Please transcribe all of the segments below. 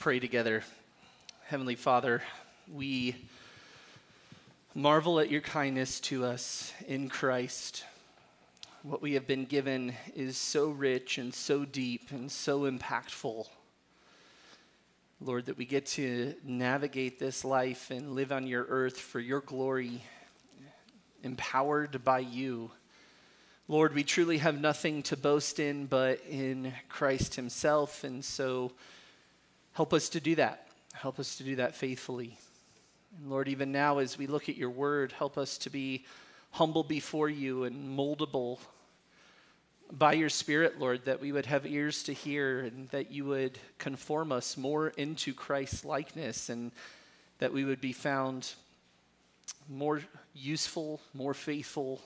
Pray together. Heavenly Father, we marvel at your kindness to us in Christ. What we have been given is so rich and so deep and so impactful. Lord, that we get to navigate this life and live on your earth for your glory, empowered by you. Lord, we truly have nothing to boast in but in Christ himself, and so help us to do that. Help us to do that faithfully. And Lord, even now as we look at your word, help us to be humble before you and moldable by your Spirit, Lord, that we would have ears to hear and that you would conform us more into Christ's likeness and that we would be found more useful, more faithful,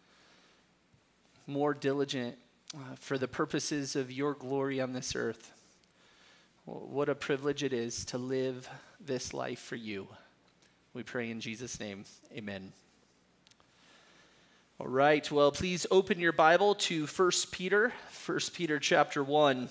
more diligent for the purposes of your glory on this earth. What a privilege it is to live this life for you. We pray in Jesus' name, amen. All right, well, please open your Bible to 1 Peter chapter 1.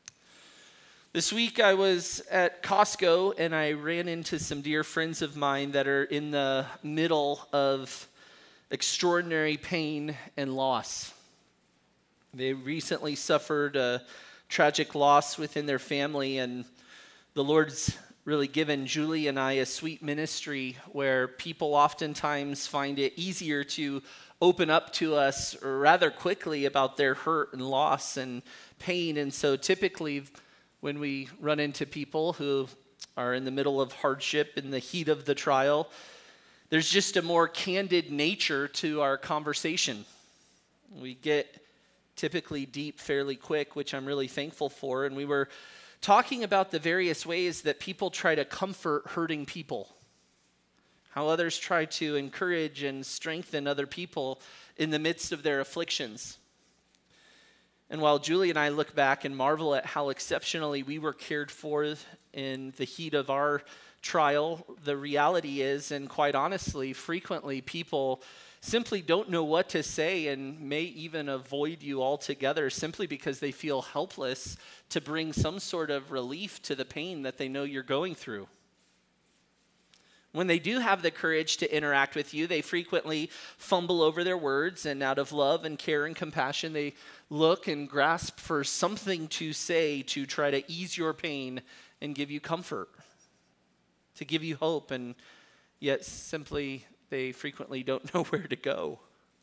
This week I was at Costco and I ran into some dear friends of mine that are in the middle of extraordinary pain and loss. They recently suffered a tragic loss within their family, and the Lord's really given Julie and I a sweet ministry where people oftentimes find it easier to open up to us rather quickly about their hurt and loss and pain. And so typically when we run into people who are in the middle of hardship, in the heat of the trial, there's just a more candid nature to our conversation. We get typically deep fairly quick, which I'm really thankful for. And we were talking about the various ways that people try to comfort hurting people, how others try to encourage and strengthen other people in the midst of their afflictions. And while Julie and I look back and marvel at how exceptionally we were cared for in the heat of our trial, the reality is, and quite honestly, frequently people simply don't know what to say and may even avoid you altogether simply because they feel helpless to bring some sort of relief to the pain that they know you're going through. When they do have the courage to interact with you, they frequently fumble over their words, and out of love and care and compassion, they look and grasp for something to say to try to ease your pain and give you comfort, to give you hope, and yet simply they frequently don't know where to go.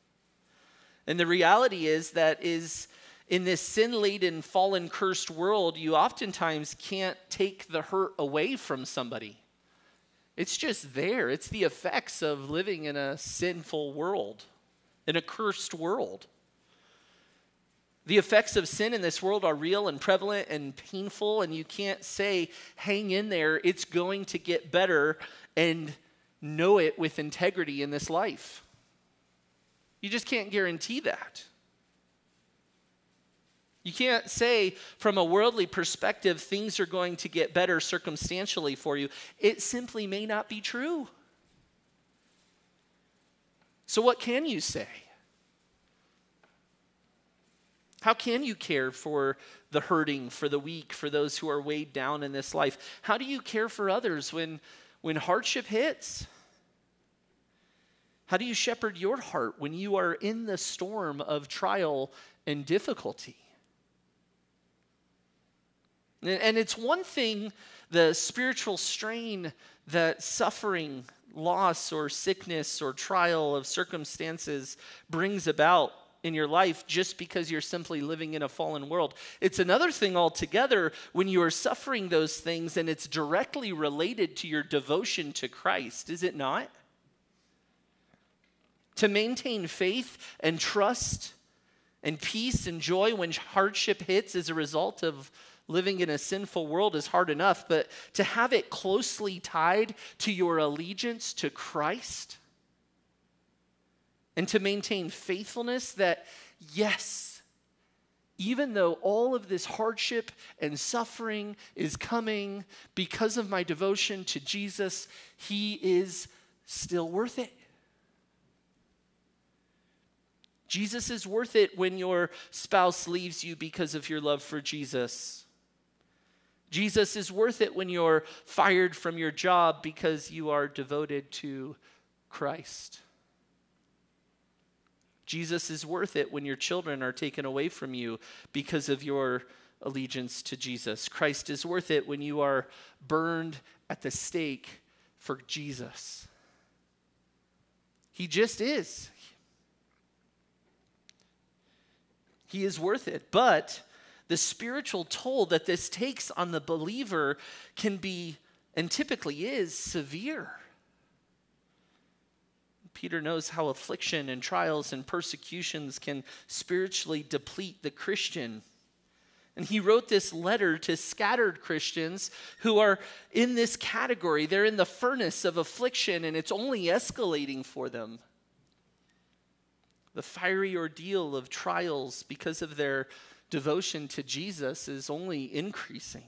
And the reality is that in this sin-laden, fallen, cursed world, you oftentimes can't take the hurt away from somebody. It's just there. It's the effects of living in a sinful world, in a cursed world. The effects of sin in this world are real and prevalent and painful, and you can't say, hang in there, it's going to get better, and know it with integrity in this life. You just can't guarantee that. You can't say from a worldly perspective things are going to get better circumstantially for you. It simply may not be true. So what can you say? How can you care for the hurting, for the weak, for those who are weighed down in this life? How do you care for others when hardship hits? How do you shepherd your heart when you are in the storm of trial and difficulty? And it's one thing, the spiritual strain that suffering, loss, or sickness, or trial of circumstances brings about in your life just because you're simply living in a fallen world. It's another thing altogether when you are suffering those things and it's directly related to your devotion to Christ, is it not? To maintain faith and trust and peace and joy when hardship hits as a result of living in a sinful world is hard enough, but to have it closely tied to your allegiance to Christ and to maintain faithfulness that, yes, even though all of this hardship and suffering is coming because of my devotion to Jesus, he is still worth it. Jesus is worth it when your spouse leaves you because of your love for Jesus. Jesus is worth it when you're fired from your job because you are devoted to Christ. Jesus is worth it when your children are taken away from you because of your allegiance to Jesus. Christ is worth it when you are burned at the stake for Jesus. He just is. He is worth it. But the spiritual toll that this takes on the believer can be, and typically is, severe. Peter knows how affliction and trials and persecutions can spiritually deplete the Christian. And he wrote this letter to scattered Christians who are in this category. They're in the furnace of affliction, and it's only escalating for them. The fiery ordeal of trials because of their devotion to Jesus is only increasing.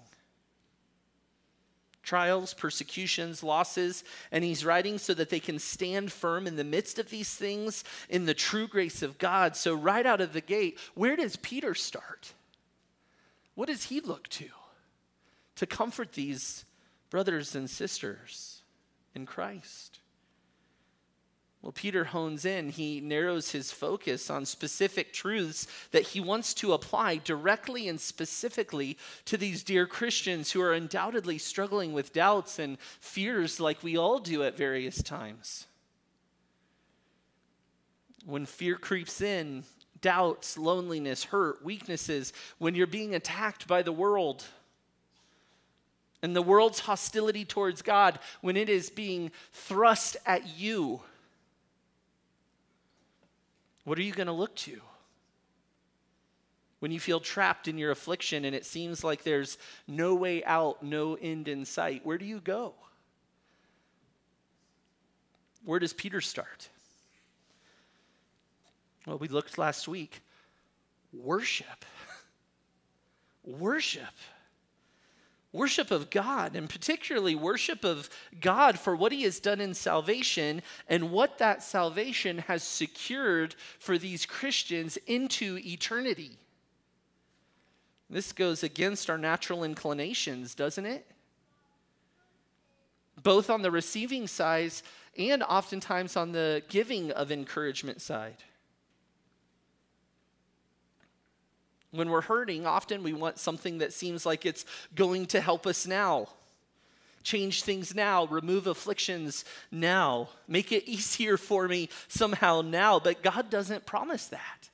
Trials, persecutions, losses, and he's writing so that they can stand firm in the midst of these things in the true grace of God. So right out of the gate, where does Peter start? What does he look to comfort these brothers and sisters in Christ? Well, Peter hones in. He narrows his focus on specific truths that he wants to apply directly and specifically to these dear Christians who are undoubtedly struggling with doubts and fears like we all do at various times. When fear creeps in, doubts, loneliness, hurt, weaknesses, when you're being attacked by the world and the world's hostility towards God, when it is being thrust at you, what are you going to look to? When you feel trapped in your affliction and it seems like there's no way out, no end in sight, where do you go? Where does Peter start? Well, we looked last week. Worship. Worship. Worship of God, and particularly worship of God for what he has done in salvation and what that salvation has secured for these Christians into eternity. This goes against our natural inclinations, doesn't it? Both on the receiving side and oftentimes on the giving of encouragement side. When we're hurting, often we want something that seems like it's going to help us now. Change things now, remove afflictions now, make it easier for me somehow now. But God doesn't promise that.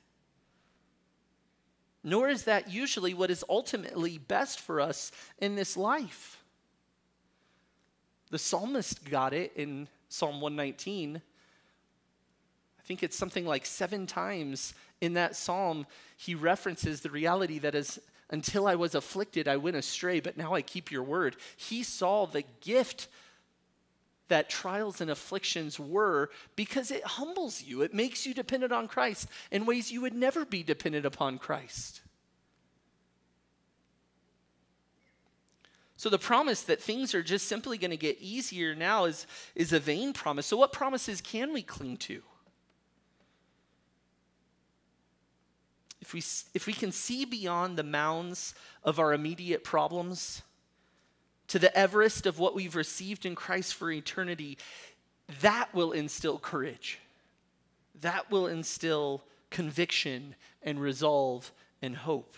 Nor is that usually what is ultimately best for us in this life. The psalmist got it in Psalm 119. I think it's something like 7 times in that psalm, he references the reality that is, until I was afflicted, I went astray, but now I keep your word. He saw the gift that trials and afflictions were because it humbles you. It makes you dependent on Christ in ways you would never be dependent upon Christ. So the promise that things are just simply going to get easier now is a vain promise. So what promises can we cling to? If we can see beyond the mounds of our immediate problems to the Everest of what we've received in Christ for eternity, that will instill courage. That will instill conviction and resolve and hope.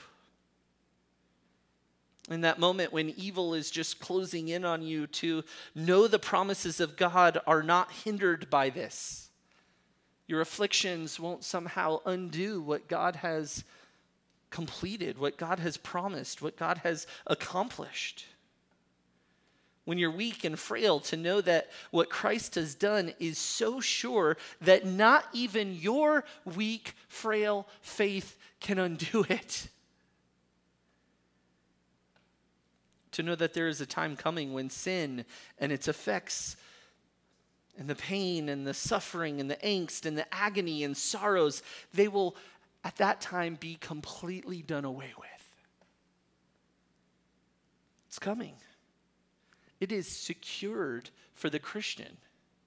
In that moment when evil is just closing in on you, to know the promises of God are not hindered by this. Your afflictions won't somehow undo what God has completed, what God has promised, what God has accomplished. When you're weak and frail, to know that what Christ has done is so sure that not even your weak, frail faith can undo it. To know that there is a time coming when sin and its effects and the pain and the suffering and the angst and the agony and sorrows, they will at that time be completely done away with. It's coming. It is secured for the Christian.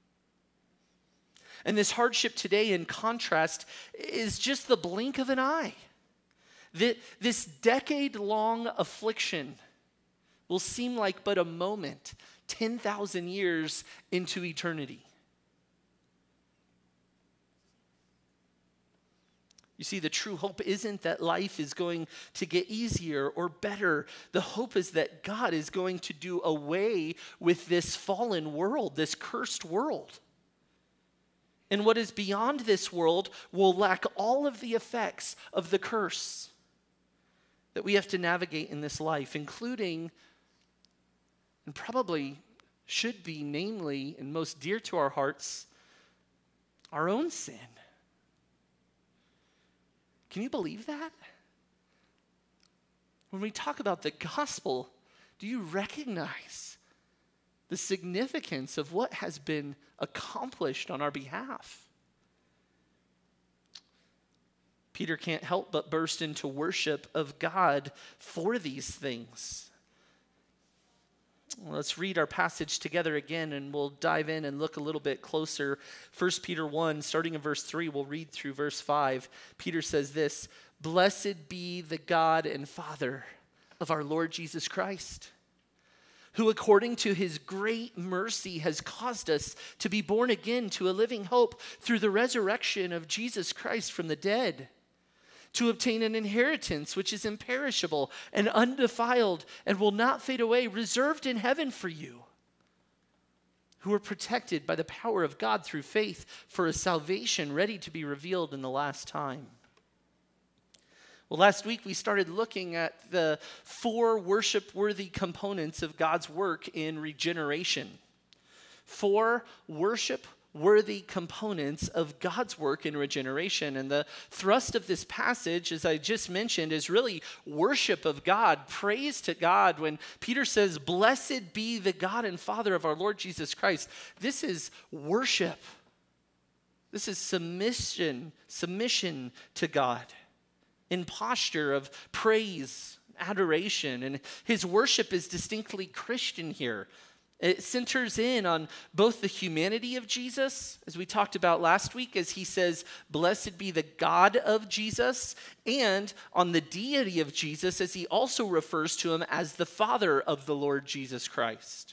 And this hardship today, in contrast, is just the blink of an eye. This decade-long affliction will seem like but a moment, 10,000 years into eternity. You see, the true hope isn't that life is going to get easier or better. The hope is that God is going to do away with this fallen world, this cursed world. And what is beyond this world will lack all of the effects of the curse that we have to navigate in this life, including, and probably should be, namely, and most dear to our hearts, our own sin. Can you believe that? When we talk about the gospel, do you recognize the significance of what has been accomplished on our behalf? Peter can't help but burst into worship of God for these things. Let's read our passage together again, and we'll dive in and look a little bit closer. 1 Peter 1, starting in verse 3, we'll read through verse 5. Peter says this, "Blessed be the God and Father of our Lord Jesus Christ, who according to his great mercy has caused us to be born again to a living hope through the resurrection of Jesus Christ from the dead, to obtain an inheritance which is imperishable and undefiled and will not fade away, reserved in heaven for you, who are protected by the power of God through faith for a salvation ready to be revealed in the last time." Well, last week we started looking at the 4 worship-worthy components of God's work in regeneration. 4 worship-worthy components of God's work in regeneration. And the thrust of this passage, as I just mentioned, is really worship of God, praise to God. When Peter says, "Blessed be the God and Father of our Lord Jesus Christ," this is worship. This is submission to God in posture of praise, adoration. And his worship is distinctly Christian here. It centers in on both the humanity of Jesus, as we talked about last week, as he says, "Blessed be the God of Jesus," and on the deity of Jesus, as he also refers to him as the Father of the Lord Jesus Christ.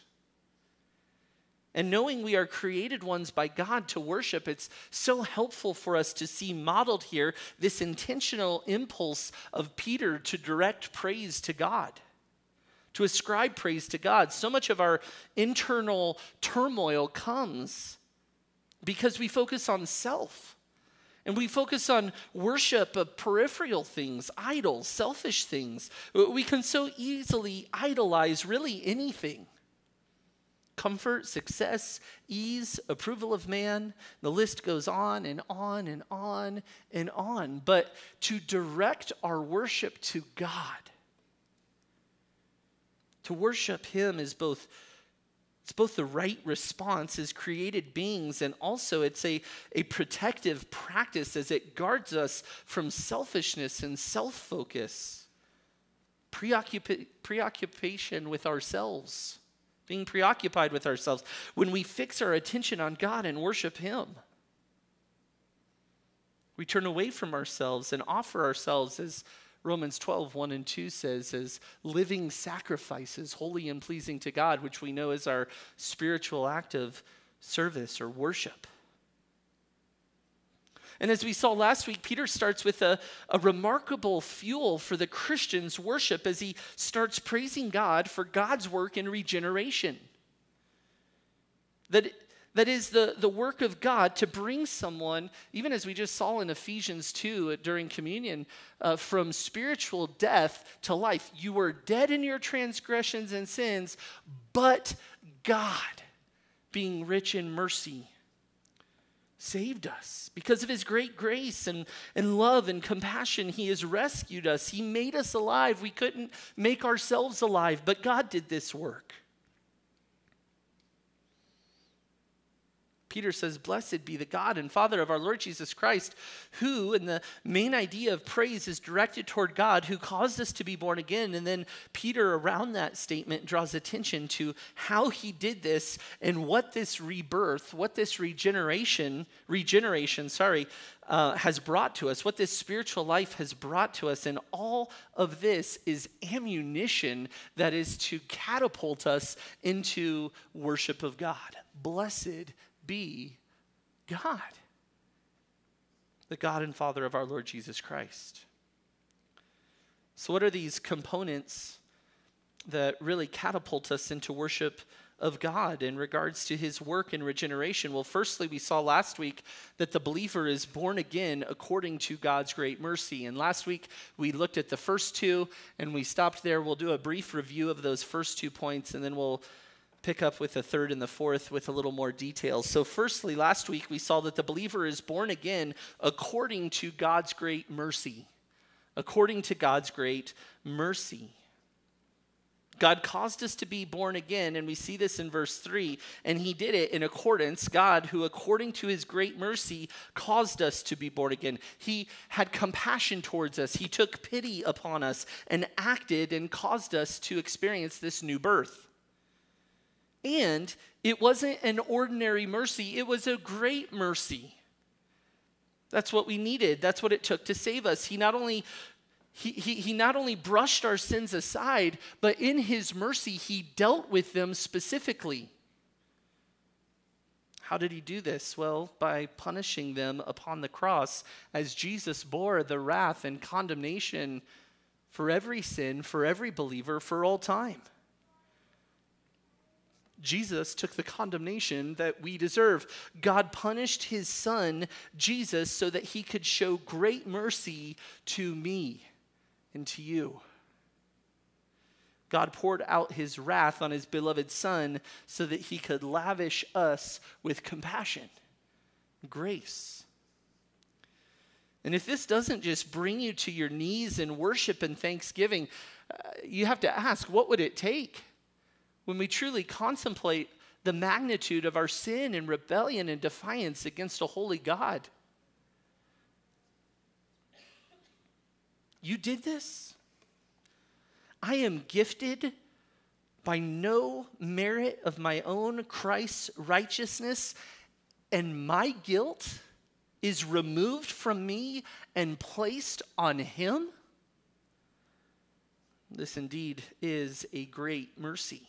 And knowing we are created ones by God to worship, it's so helpful for us to see modeled here this intentional impulse of Peter to direct praise to God, to ascribe praise to God. So much of our internal turmoil comes because we focus on self. And we focus on worship of peripheral things, idols, selfish things. We can so easily idolize really anything. Comfort, success, ease, approval of man. The list goes on and on and on and on. But to direct our worship to God, to worship him is both the right response as created beings, and also it's a protective practice as it guards us from selfishness and self-focus, preoccupation with ourselves, being preoccupied with ourselves. When we fix our attention on God and worship him, we turn away from ourselves and offer ourselves, as Romans 12, 1 and 2 says, as living sacrifices, holy and pleasing to God, which we know is our spiritual act of service or worship. And as we saw last week, Peter starts with a remarkable fuel for the Christian's worship as he starts praising God for God's work in regeneration. That is the work of God to bring someone, even as we just saw in Ephesians 2 during communion, from spiritual death to life. You were dead in your transgressions and sins, but God, being rich in mercy, saved us. Because of his great grace and love and compassion, he has rescued us. He made us alive. We couldn't make ourselves alive, but God did this work. Peter says, blessed be the God and Father of our Lord Jesus Christ, who, and the main idea of praise is directed toward God, who caused us to be born again. And then Peter, around that statement, draws attention to how he did this and what this rebirth, what this regeneration, has brought to us, what this spiritual life has brought to us. And all of this is ammunition that is to catapult us into worship of God. Blessed be God, the God and Father of our Lord Jesus Christ. So what are these components that really catapult us into worship of God in regards to his work in regeneration? Well, firstly, we saw last week that the believer is born again according to God's great mercy. And last week, we looked at the first two, and we stopped there. We'll do a brief review of those first 2 points, and then we'll pick up with the third and the fourth with a little more detail. So firstly, last week, we saw that the believer is born again according to God's great mercy. According to God's great mercy. God caused us to be born again, and we see this in verse 3, and he did it in accordance, God, who according to his great mercy caused us to be born again. He had compassion towards us. He took pity upon us and acted and caused us to experience this new birth. And it wasn't an ordinary mercy, it was a great mercy. That's what we needed. That's what it took to save us. He not only brushed our sins aside, but in his mercy, he dealt with them specifically. How did he do this? Well, by punishing them upon the cross as Jesus bore the wrath and condemnation for every sin, for every believer, for all time. Jesus took the condemnation that we deserve. God punished his son, Jesus, so that he could show great mercy to me and to you. God poured out his wrath on his beloved son so that he could lavish us with compassion, grace. And if this doesn't just bring you to your knees in worship and thanksgiving, you have to ask, what would it take when we truly contemplate the magnitude of our sin and rebellion and defiance against a holy God? You did this? I am gifted by no merit of my own, Christ's righteousness, and my guilt is removed from me and placed on him? This indeed is a great mercy.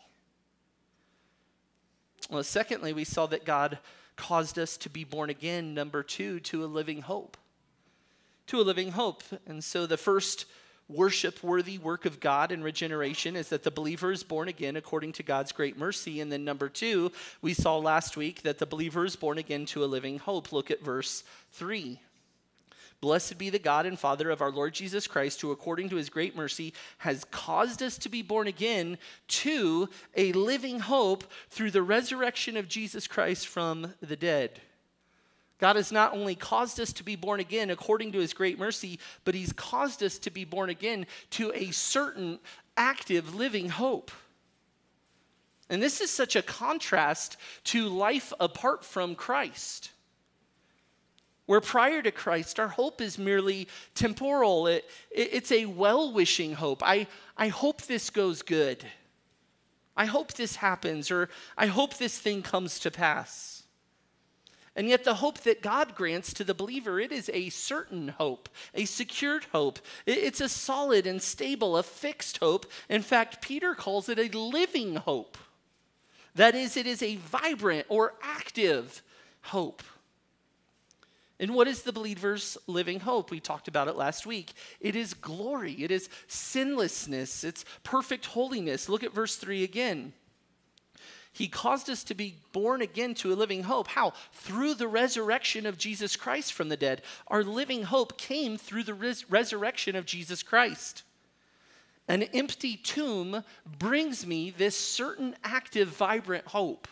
Well, secondly, we saw that God caused us to be born again, number 2, to a living hope. To a living hope. And so the first worship-worthy work of God in regeneration is that the believer is born again according to God's great mercy. And then number 2, we saw last week that the believer is born again to a living hope. Look at verse 3. Blessed be the God and Father of our Lord Jesus Christ, who according to his great mercy has caused us to be born again to a living hope through the resurrection of Jesus Christ from the dead. God has not only caused us to be born again according to his great mercy, but he's caused us to be born again to a certain active living hope. And this is such a contrast to life apart from Christ, where prior to Christ, our hope is merely temporal. It's a well-wishing hope. I hope this goes good. I hope this happens, or I hope this thing comes to pass. And yet the hope that God grants to the believer, it is a certain hope, a secured hope. It's a solid and stable, a fixed hope. In fact, Peter calls it a living hope. That is, it is a vibrant or active hope. And what is the believer's living hope? We talked about it last week. It is glory. It is sinlessness. It's perfect holiness. Look at verse 3 again. He caused us to be born again to a living hope. How? Through the resurrection of Jesus Christ from the dead. Our living hope came through the resurrection of Jesus Christ. An empty tomb brings me this certain active, vibrant hope.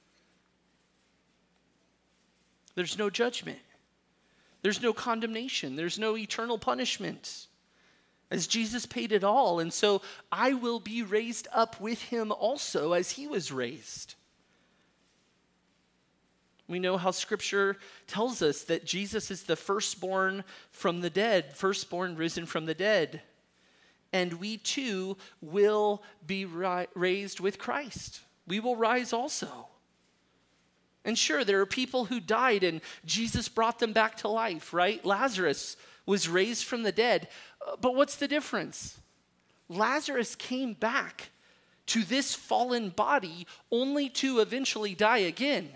There's no judgment. There's no condemnation. There's no eternal punishment, as Jesus paid it all. And so I will be raised up with him also as he was raised. We know how Scripture tells us that Jesus is the firstborn from the dead, firstborn risen from the dead. And we too will be raised with Christ. We will rise also. And sure, there are people who died and Jesus brought them back to life, right? Lazarus was raised from the dead. But what's the difference? Lazarus came back to this fallen body only to eventually die again.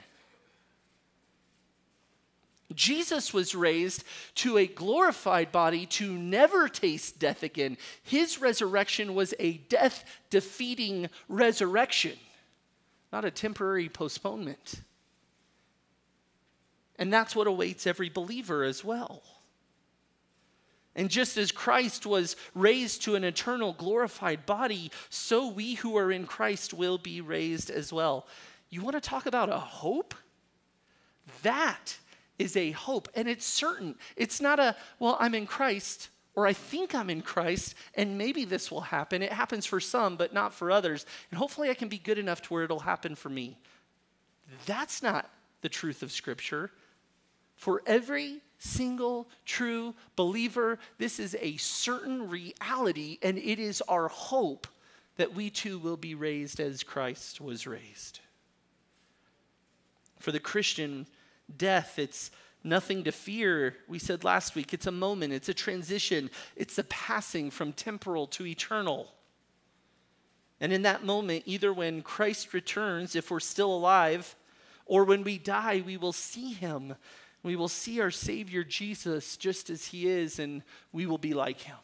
Jesus was raised to a glorified body to never taste death again. His resurrection was a death-defeating resurrection, not a temporary postponement. And that's what awaits every believer as well. And just as Christ was raised to an eternal glorified body, so we who are in Christ will be raised as well. You want to talk about a hope? That is a hope, and it's certain. It's not a, well, I'm in Christ, or I think I'm in Christ, and maybe this will happen. It happens for some, but not for others. And hopefully I can be good enough to where it'll happen for me. That's not the truth of Scripture. For every single true believer, this is a certain reality, and it is our hope that we too will be raised as Christ was raised. For the Christian, death, it's nothing to fear. We said last week, it's a moment, it's a transition, it's a passing from temporal to eternal. And in that moment, either when Christ returns, if we're still alive, or when we die, we will see him. We will see our Savior Jesus just as he is, and we will be like him.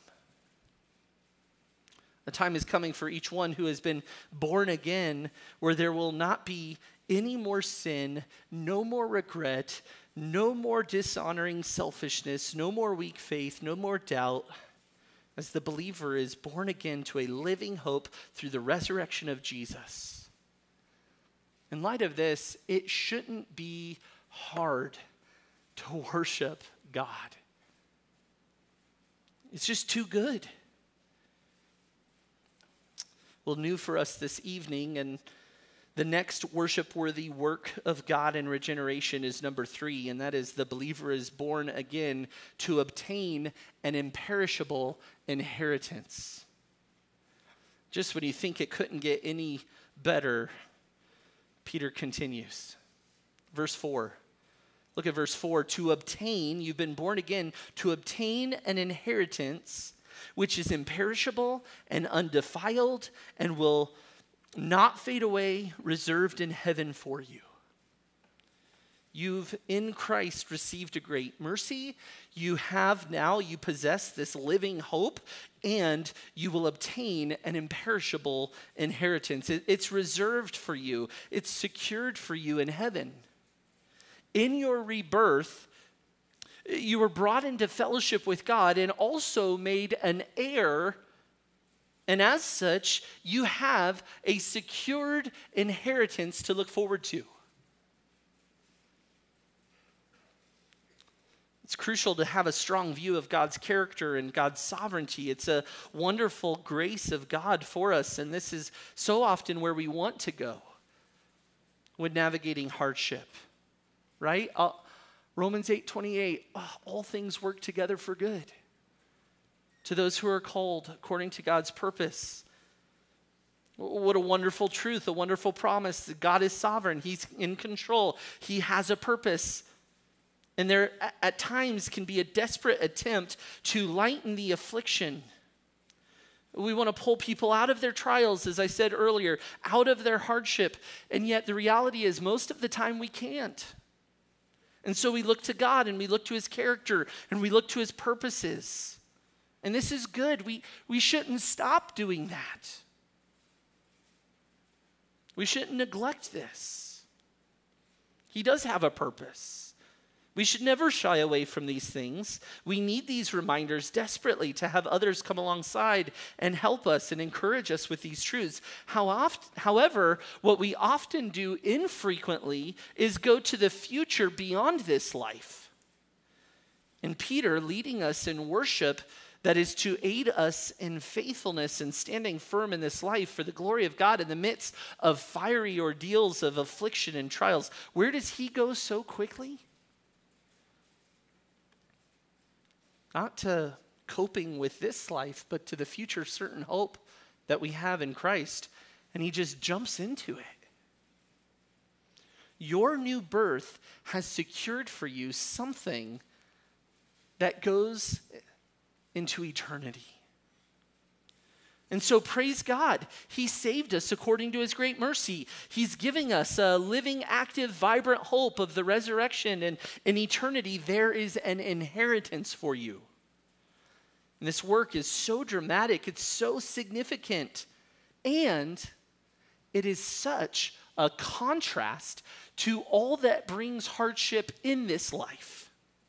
A time is coming for each one who has been born again where there will not be any more sin, no more regret, no more dishonoring selfishness, no more weak faith, no more doubt, as the believer is born again to a living hope through the resurrection of Jesus. In light of this, it shouldn't be hard to worship God. It's just too good. Well, new for us this evening, and the next worship-worthy work of God in regeneration is number 3, and that is the believer is born again to obtain an imperishable inheritance. Just when you think it couldn't get any better, Peter continues. Verse 4. Look at verse 4. To obtain, you've been born again, to obtain an inheritance which is imperishable and undefiled and will not fade away, reserved in heaven for you. You've in Christ received a great mercy. You possess this living hope, and you will obtain an imperishable inheritance. It's reserved for you. It's secured for you in heaven. In your rebirth, you were brought into fellowship with God and also made an heir. And as such, you have a secured inheritance to look forward to. It's crucial to have a strong view of God's character and God's sovereignty. It's a wonderful grace of God for us, and this is so often where we want to go when navigating hardship, right? Romans 8:28, all things work together for good to those who are called according to God's purpose. What a wonderful truth, a wonderful promise. God is sovereign. He's in control. He has a purpose. And there at times can be a desperate attempt to lighten the affliction. We want to pull people out of their trials, as I said earlier, out of their hardship. And yet the reality is most of the time we can't. And so we look to God and we look to his character and we look to his purposes. And this is good. We shouldn't stop doing that. We shouldn't neglect this. He does have a purpose. We should never shy away from these things. We need these reminders desperately to have others come alongside and help us and encourage us with these truths. However, what we often do infrequently is go to the future beyond this life. And Peter, leading us in worship that is to aid us in faithfulness and standing firm in this life for the glory of God in the midst of fiery ordeals of affliction and trials. Where does he go so quickly? Not to coping with this life, but to the future certain hope that we have in Christ. And he just jumps into it. Your new birth has secured for you something that goes into eternity. And so praise God. He saved us according to his great mercy. He's giving us a living, active, vibrant hope of the resurrection, and in eternity there is an inheritance for you. And this work is so dramatic, it's so significant, and it is such a contrast to all that brings hardship in this life.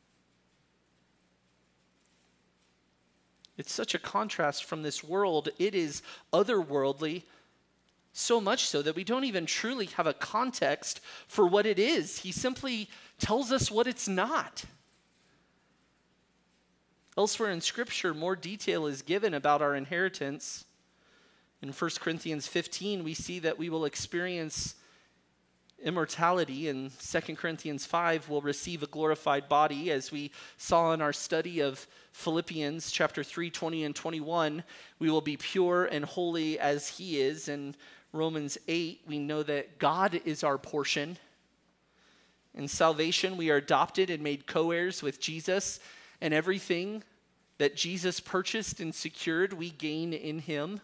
It's such a contrast from this world. It is otherworldly, so much so that we don't even truly have a context for what it is. He simply tells us what it's not. Elsewhere in Scripture, more detail is given about our inheritance. In 1 Corinthians 15, we see that we will experience immortality. In 2 Corinthians 5, we'll receive a glorified body. As we saw in our study of Philippians chapter 3, 20 and 21, we will be pure and holy as he is. In Romans 8, we know that God is our portion. In salvation, we are adopted and made co-heirs with Jesus, and everything that Jesus purchased and secured, we gain in him.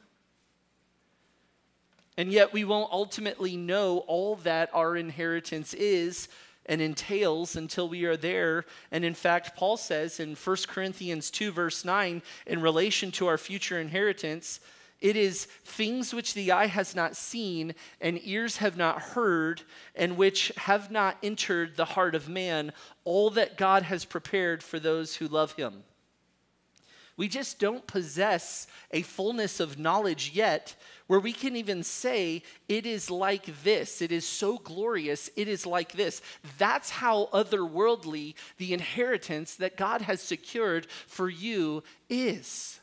And yet we won't ultimately know all that our inheritance is and entails until we are there. And in fact, Paul says in 1 Corinthians 2, verse 9, in relation to our future inheritance, it is things which the eye has not seen and ears have not heard and which have not entered the heart of man, all that God has prepared for those who love him. We just don't possess a fullness of knowledge yet where we can even say, it is like this, it is so glorious, it is like this. That's how otherworldly the inheritance that God has secured for you is.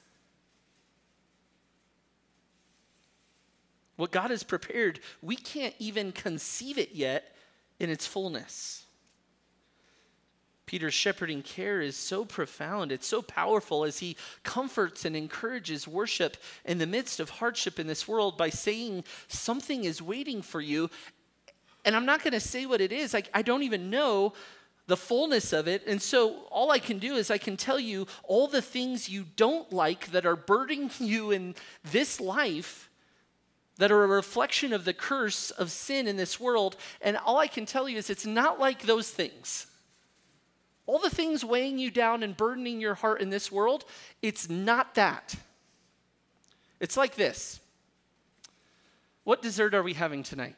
What God has prepared, we can't even conceive it yet in its fullness. Peter's shepherding care is so profound. It's so powerful as he comforts and encourages worship in the midst of hardship in this world by saying something is waiting for you. And I'm not going to say what it is. I don't even know the fullness of it. And so all I can do is I can tell you all the things you don't like that are burdening you in this life, that are a reflection of the curse of sin in this world. And all I can tell you is it's not like those things. All the things weighing you down and burdening your heart in this world, it's not that. It's like this. What dessert are we having tonight?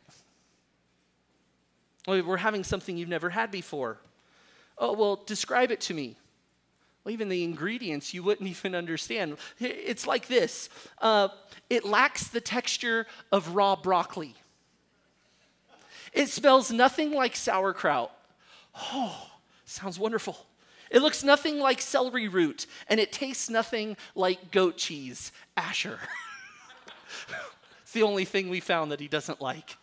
Well, we're having something you've never had before. Oh, well, describe it to me. Well, even the ingredients you wouldn't even understand. It's like this. It lacks the texture of raw broccoli. It smells nothing like sauerkraut. Oh, sounds wonderful. It looks nothing like celery root, and it tastes nothing like goat cheese. Asher. It's the only thing we found that he doesn't like.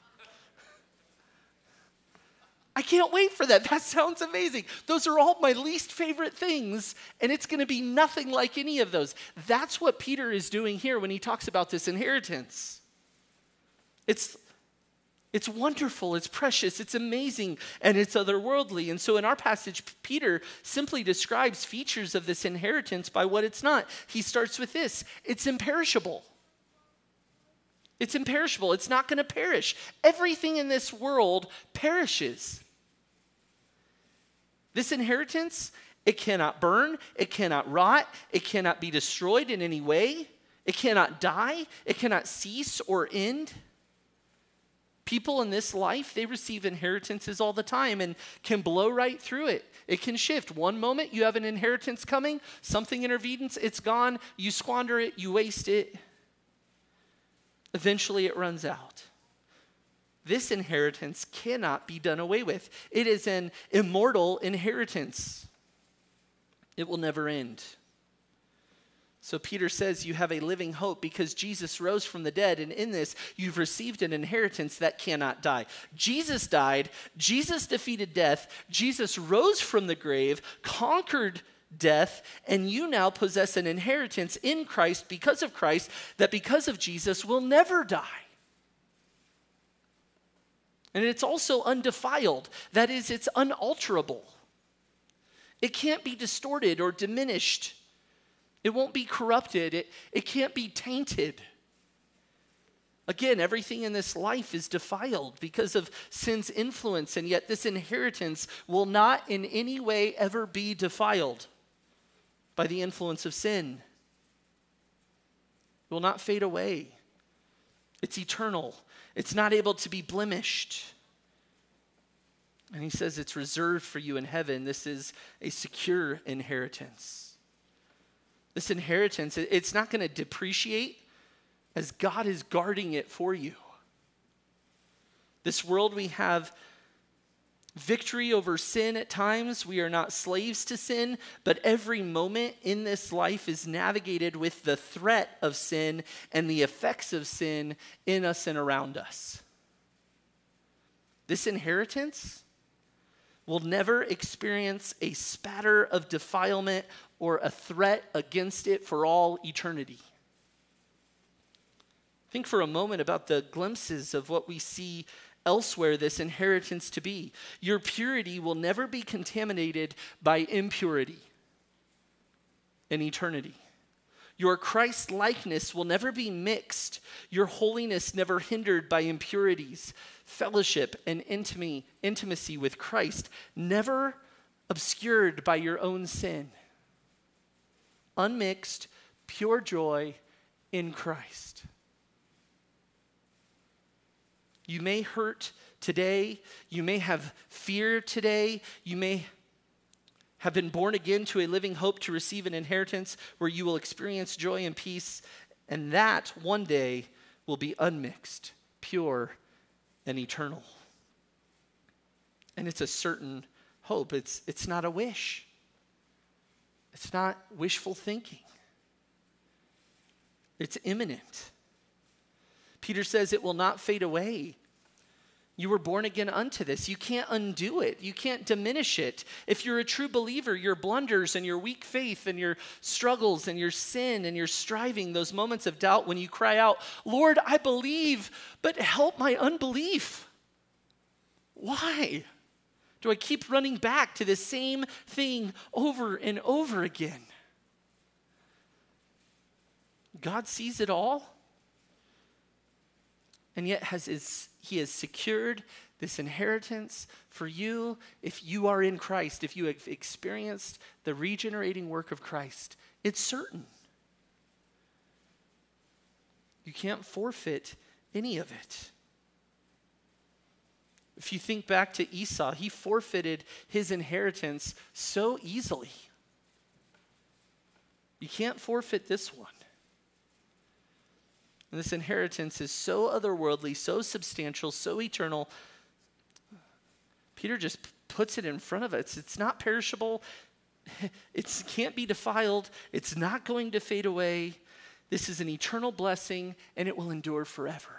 I can't wait for that. That sounds amazing. Those are all my least favorite things, and it's going to be nothing like any of those. That's what Peter is doing here when he talks about this inheritance. It's wonderful, it's precious, it's amazing, and it's otherworldly. And so in our passage, Peter simply describes features of this inheritance by what it's not. He starts with this: it's imperishable. It's imperishable. It's not going to perish. Everything in this world perishes. This inheritance, it cannot burn, it cannot rot, it cannot be destroyed in any way, it cannot die, it cannot cease or end. People in this life, they receive inheritances all the time and can blow right through it. It can shift. One moment you have an inheritance coming, something intervenes, it's gone, you squander it, you waste it. Eventually it runs out. This inheritance cannot be done away with. It is an immortal inheritance. It will never end. So Peter says you have a living hope because Jesus rose from the dead, and in this you've received an inheritance that cannot die. Jesus died, Jesus defeated death, Jesus rose from the grave, conquered death, and you now possess an inheritance in Christ because of Christ that because of Jesus will never die. And it's also undefiled. That is, it's unalterable. It can't be distorted or diminished. It won't be corrupted. It can't be tainted. Again, everything in this life is defiled because of sin's influence, and yet this inheritance will not in any way ever be defiled by the influence of sin. It will not fade away. It's eternal. It's not able to be blemished. And he says it's reserved for you in heaven. This is a secure inheritance. This inheritance, it's not going to depreciate as God is guarding it for you. This world, we have victory over sin at times. We are not slaves to sin, but every moment in this life is navigated with the threat of sin and the effects of sin in us and around us. This inheritance will never experience a spatter of defilement or a threat against it for all eternity. Think for a moment about the glimpses of what we see elsewhere this inheritance to be. Your purity will never be contaminated by impurity in eternity. Your Christ likeness will never be mixed. Your holiness never hindered by impurities. Fellowship and intimacy with Christ never obscured by your own sin. Unmixed, pure joy in Christ. You may hurt today. You may have fear today. You may have been born again to a living hope to receive an inheritance where you will experience joy and peace, and that one day will be unmixed, pure, and eternal. And it's a certain hope. It's not a wish. It's not wishful thinking. It's imminent. Peter says it will not fade away. You were born again unto this. You can't undo it. You can't diminish it. If you're a true believer, your blunders and your weak faith and your struggles and your sin and your striving, those moments of doubt when you cry out, Lord, I believe, but help my unbelief. Why do I keep running back to the same thing over and over again? God sees it all. And yet he has secured this inheritance for you if you are in Christ, if you have experienced the regenerating work of Christ. It's certain. You can't forfeit any of it. If you think back to Esau, he forfeited his inheritance so easily. You can't forfeit this one. And this inheritance is so otherworldly, so substantial, so eternal. Peter just puts it in front of us. It's not perishable. It can't be defiled. It's not going to fade away. This is an eternal blessing, and it will endure forever.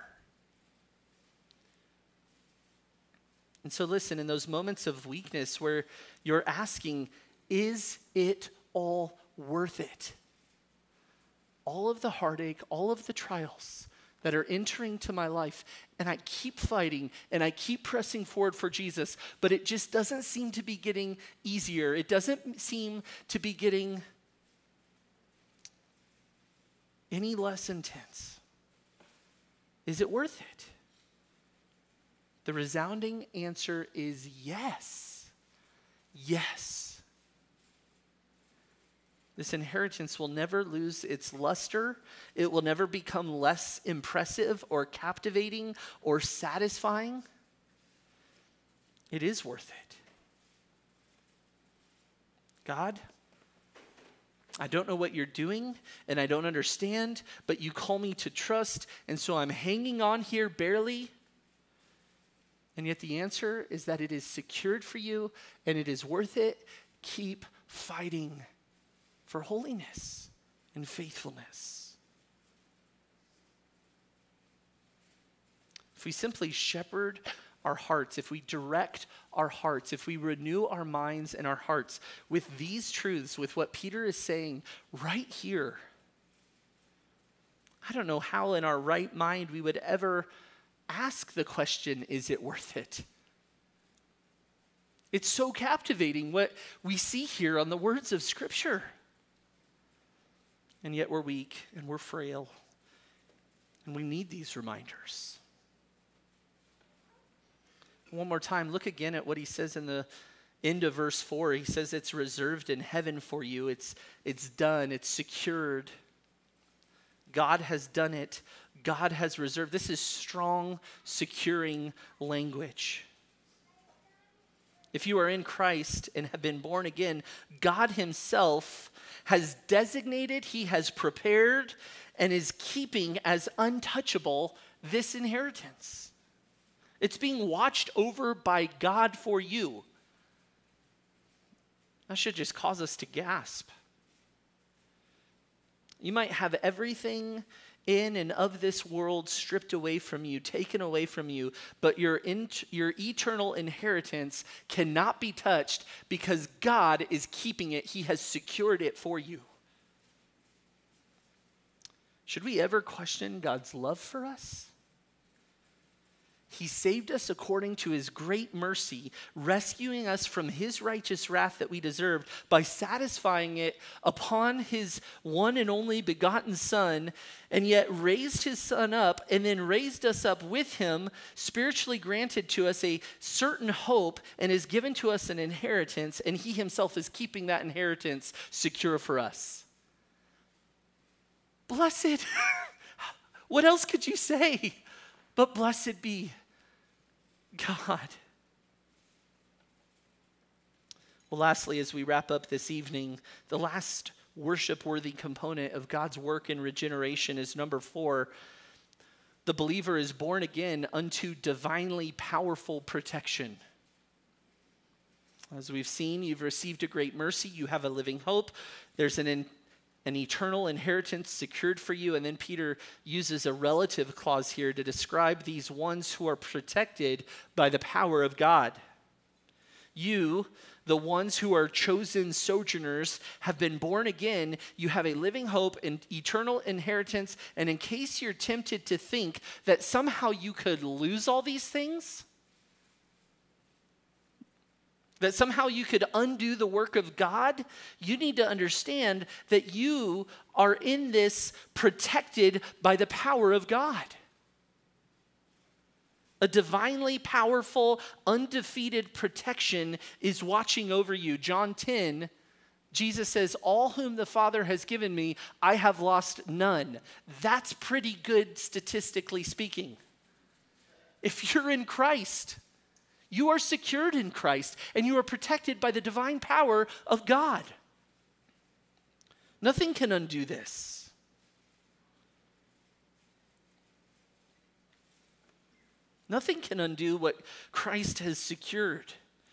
And so listen, in those moments of weakness where you're asking, is it all worth it? All of the heartache, all of the trials that are entering to my life, and I keep fighting and I keep pressing forward for Jesus, but it just doesn't seem to be getting easier. It doesn't seem to be getting any less intense. Is it worth it? The resounding answer is yes. Yes. This inheritance will never lose its luster. It will never become less impressive or captivating or satisfying. It is worth it. God, I don't know what you're doing and I don't understand, but you call me to trust, and so I'm hanging on here barely. And yet the answer is that it is secured for you and it is worth it. Keep fighting for holiness and faithfulness. If we simply shepherd our hearts, if we direct our hearts, if we renew our minds and our hearts with these truths, with what Peter is saying right here, I don't know how in our right mind we would ever ask the question, is it worth it? It's so captivating what we see here on the words of Scripture. And yet we're weak and we're frail, and we need these reminders. One more time, look again at what he says in the end of verse 4. He says it's reserved in heaven for you. It's done. It's secured. God has done it. God has reserved. This is strong, securing language. If you are in Christ and have been born again, God himself has designated, he has prepared, and is keeping as untouchable this inheritance. It's being watched over by God for you. That should just cause us to gasp. You might have everything in and of this world stripped away from you, taken away from you, but your eternal inheritance cannot be touched because God is keeping it. He has secured it for you. Should we ever question God's love for us? He saved us according to his great mercy, rescuing us from his righteous wrath that we deserved by satisfying it upon his one and only begotten Son, and yet raised his Son up and then raised us up with him, spiritually granted to us a certain hope and has given to us an inheritance, and he himself is keeping that inheritance secure for us. Blessed. What else could you say? But blessed be God. Well, lastly, as we wrap up this evening, the last worship-worthy component of God's work in regeneration is number 4. The believer is born again unto divinely powerful protection. As we've seen, you've received a great mercy. You have a living hope. There's an eternal inheritance secured for you. And then Peter uses a relative clause here to describe these ones who are protected by the power of God. You, the ones who are chosen sojourners, have been born again. You have a living hope and eternal inheritance. And in case you're tempted to think that somehow you could lose all these things, that somehow you could undo the work of God, you need to understand that you are in this protected by the power of God. A divinely powerful, undefeated protection is watching over you. John 10, Jesus says, all whom the Father has given me, I have lost none. That's pretty good statistically speaking. If you're in Christ, you are secured in Christ, and you are protected by the divine power of God. Nothing can undo this. Nothing can undo what Christ has secured.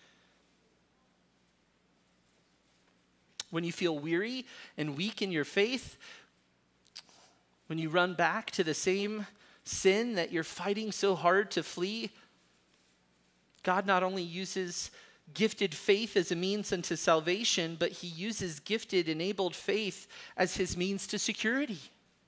When you feel weary and weak in your faith, when you run back to the same sin that you're fighting so hard to flee, God not only uses gifted faith as a means unto salvation, but he uses gifted, enabled faith as his means to security.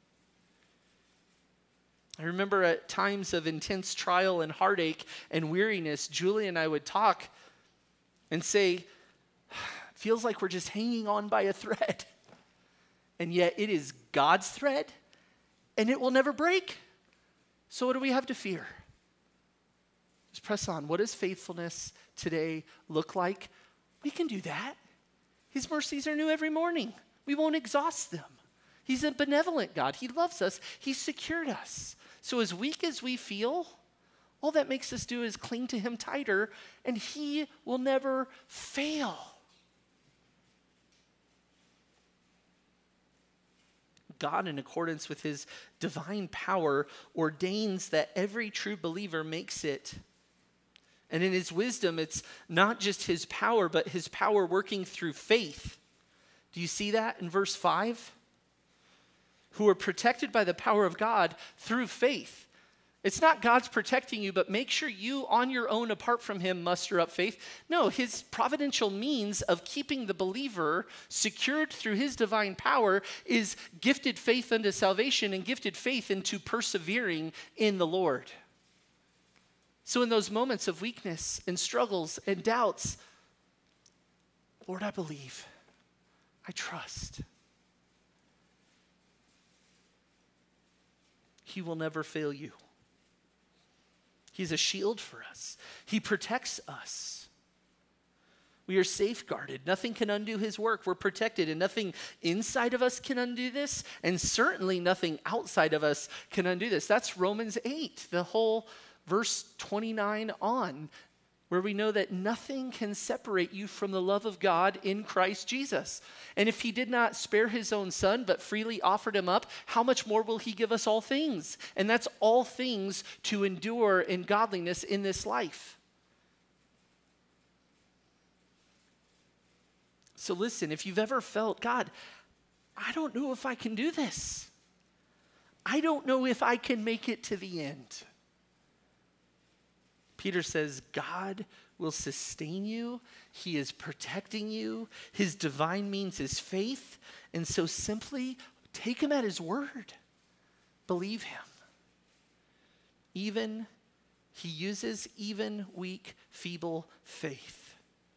I remember at times of intense trial and heartache and weariness, Julie and I would talk and say, feels like we're just hanging on by a thread. And yet it is God's thread, and it will never break. So what do we have to fear? Just press on. What does faithfulness today look like? We can do that. His mercies are new every morning. We won't exhaust them. He's a benevolent God. He loves us. He's secured us. So as weak as we feel, all that makes us do is cling to him tighter, and he will never fail. God, in accordance with his divine power, ordains that every true believer makes it. And in his wisdom, it's not just his power, but his power working through faith. Do you see that in verse 5? who are protected by the power of God through faith. It's not God's protecting you, but make sure you on your own, apart from him, muster up faith. No, his providential means of keeping the believer secured through his divine power is gifted faith unto salvation and gifted faith into persevering in the Lord. So in those moments of weakness and struggles and doubts, Lord, I believe, I trust. He will never fail you. He's a shield for us. He protects us. We are safeguarded. Nothing can undo his work. We're protected, and nothing inside of us can undo this, and certainly nothing outside of us can undo this. That's Romans 8, the whole verse 29 on, where we know that nothing can separate you from the love of God in Christ Jesus. And if he did not spare his own son, but freely offered him up, how much more will he give us all things? And that's all things to endure in godliness in this life. So listen, if you've ever felt, God, I don't know if I can do this. I don't know if I can make it to the end. Peter says, God will sustain you. He is protecting you. His divine means is faith. And so simply take him at his word. Believe him. He uses even weak, feeble faith.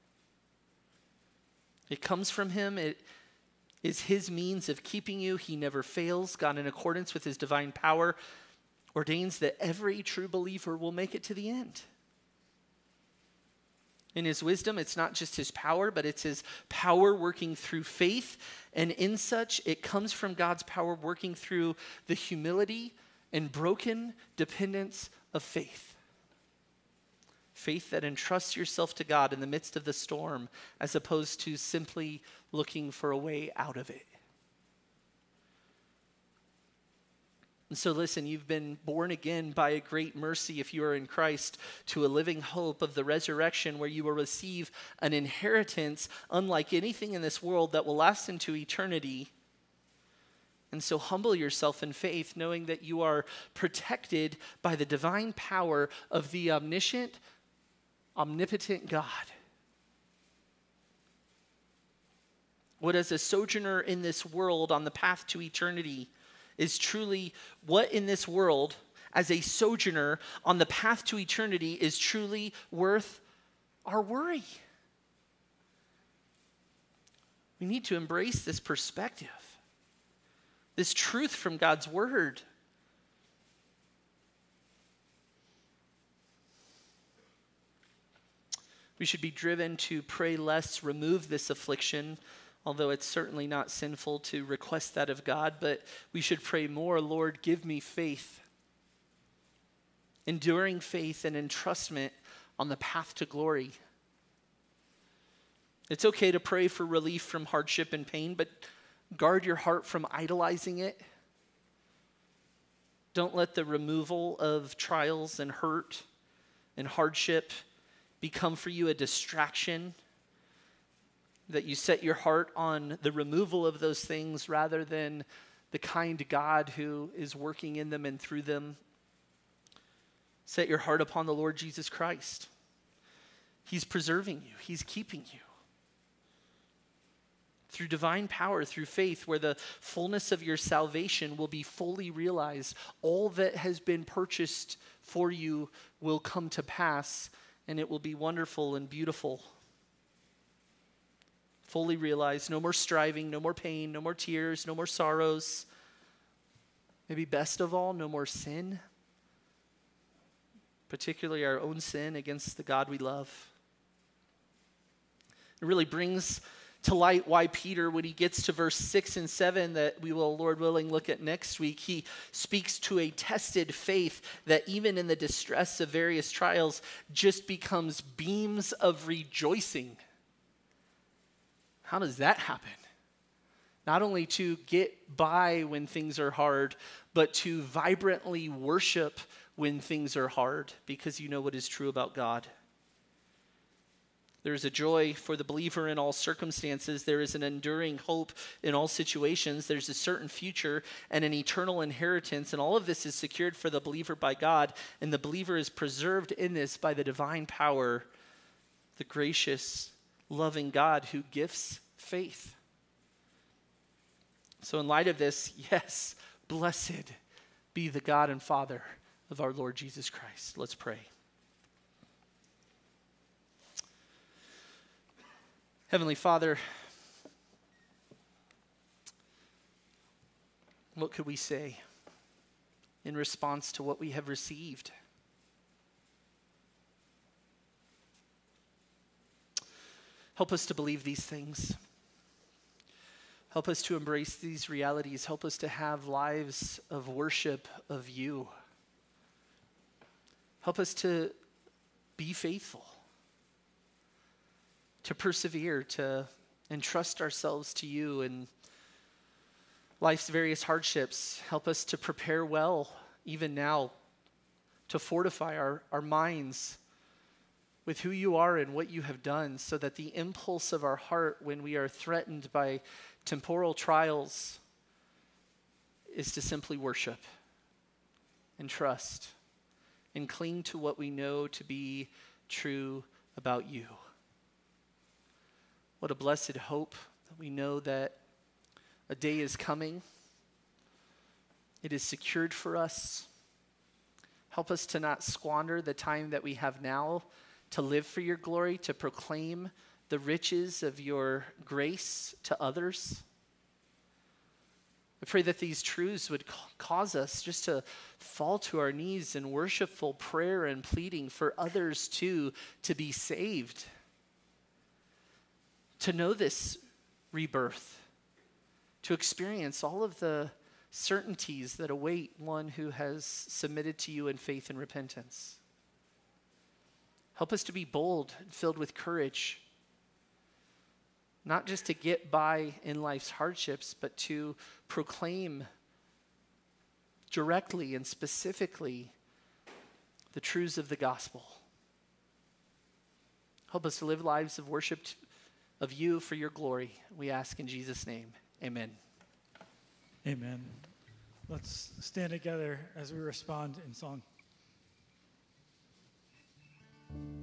It comes from him. It is his means of keeping you. He never fails. God, in accordance with his divine power, ordains that every true believer will make it to the end. In his wisdom, it's not just his power, but it's his power working through faith. And in such, it comes from God's power working through the humility and broken dependence of faith. Faith that entrusts yourself to God in the midst of the storm, as opposed to simply looking for a way out of it. And so listen, you've been born again by a great mercy if you are in Christ to a living hope of the resurrection, where you will receive an inheritance unlike anything in this world that will last into eternity. And so humble yourself in faith, knowing that you are protected by the divine power of the omniscient, omnipotent God. What as a sojourner in this world on the path to eternity is truly what in this world, as a sojourner on the path to eternity, is truly worth our worry. We need to embrace this perspective, this truth from God's word. We should be driven to pray less, remove this affliction, although it's certainly not sinful to request that of God, but we should pray more, Lord, give me faith. Enduring faith and entrustment on the path to glory. It's okay to pray for relief from hardship and pain, but guard your heart from idolizing it. Don't let the removal of trials and hurt and hardship become for you a distraction, that you set your heart on the removal of those things rather than the kind God who is working in them and through them. Set your heart upon the Lord Jesus Christ. He's preserving you. He's keeping you. Through divine power, through faith, where the fullness of your salvation will be fully realized. All that has been purchased for you will come to pass, and it will be wonderful and beautiful. Fully realized. No more striving, no more pain, no more tears, no more sorrows. Maybe best of all, no more sin. Particularly our own sin against the God we love. It really brings to light why Peter, when he gets to verse 6 and 7 that we will, Lord willing, look at next week, he speaks to a tested faith that even in the distress of various trials just becomes beams of rejoicing. How does that happen? Not only to get by when things are hard, but to vibrantly worship when things are hard, because you know what is true about God. There is a joy for the believer in all circumstances. There is an enduring hope in all situations. There's a certain future and an eternal inheritance. And all of this is secured for the believer by God. And the believer is preserved in this by the divine power, the gracious, loving God who gifts faith. So in light of this, yes, blessed be the God and Father of our Lord Jesus Christ. Let's pray. Heavenly Father, what could we say in response to what we have received? Help us to believe these things. Help us to embrace these realities. Help us to have lives of worship of you. Help us to be faithful, to persevere, to entrust ourselves to you in life's various hardships. Help us to prepare well, even now, to fortify our minds with who you are and what you have done, so that the impulse of our heart when we are threatened by temporal trials is to simply worship and trust and cling to what we know to be true about you. What a blessed hope that we know that a day is coming. It is secured for us. Help us to not squander the time that we have now to live for your glory, to proclaim the riches of your grace to others. I pray that these truths would cause us just to fall to our knees in worshipful prayer and pleading for others too to be saved, to know this rebirth, to experience all of the certainties that await one who has submitted to you in faith and repentance. Help us to be bold and filled with courage, not just to get by in life's hardships, but to proclaim directly and specifically the truths of the gospel. Help us to live lives of worship of you for your glory. We ask in Jesus' name, amen. Amen. Let's stand together as we respond in song.